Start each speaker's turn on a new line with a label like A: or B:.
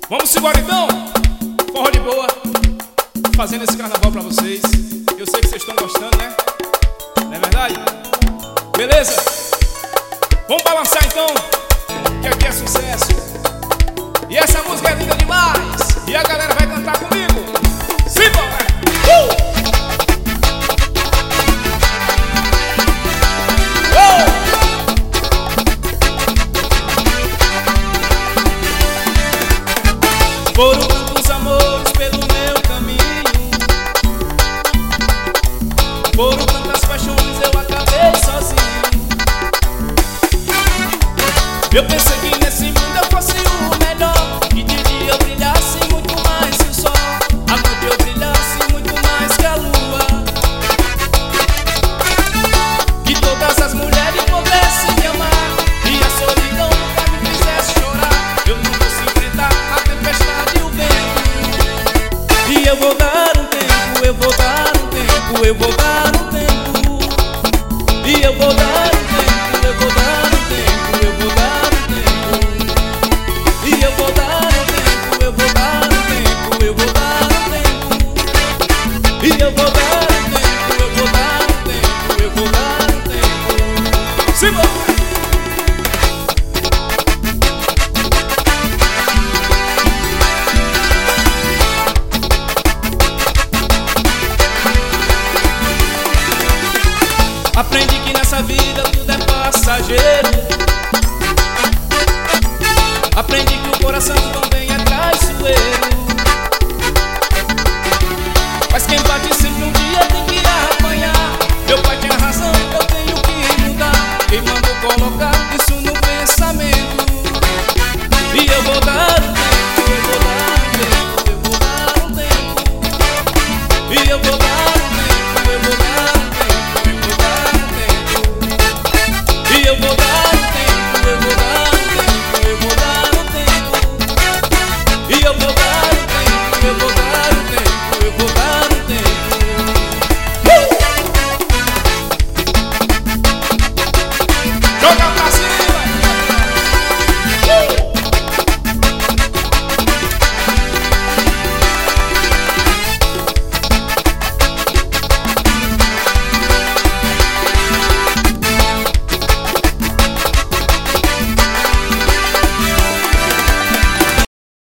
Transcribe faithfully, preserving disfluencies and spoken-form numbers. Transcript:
A: Vamos embora então, forró de boa, fazendo esse carnaval pra vocês. Eu sei que vocês estão gostando, né? Não é verdade? Beleza? Vamos balançar então, que aqui é sucesso. E essa música é linda demais, e a galera vai cantar comigo. Simbora! Uh! Foram tantos amores pelo meu caminho, foram tantas paixões, eu acabei sozinho. Eu pensei que nesse mundo eu fosse o melhor, que de dia eu brilhasse muito mais que o sol, à noite eu brilhasse muito mais que a lua, que todas as mulheres pudessem me amar e a solidão nunca me fizesse chorar. Eu não fosse enfrentar a tempestade e o vento, e eu vou dar um tempo, eu vou dar um tempo, eu vou dar um tempo, e eu vou dar um tempo, eu vou dar um tempo, eu vou dar um tempo, e eu vou dar um tempo, eu vou dar um tempo, eu vou dar um tempo, e eu vou dar um tempo, eu vou dar um tempo, eu vou dar um tempo. Simbora! Aprendi que nessa vida tudo é passageiro. Aprendi que o coração também é traiçoeiro. Mas quem bate sempre um dia tem que apanhar. Meu pai tinha razão, eu tenho que mudar. Quem mandou colocar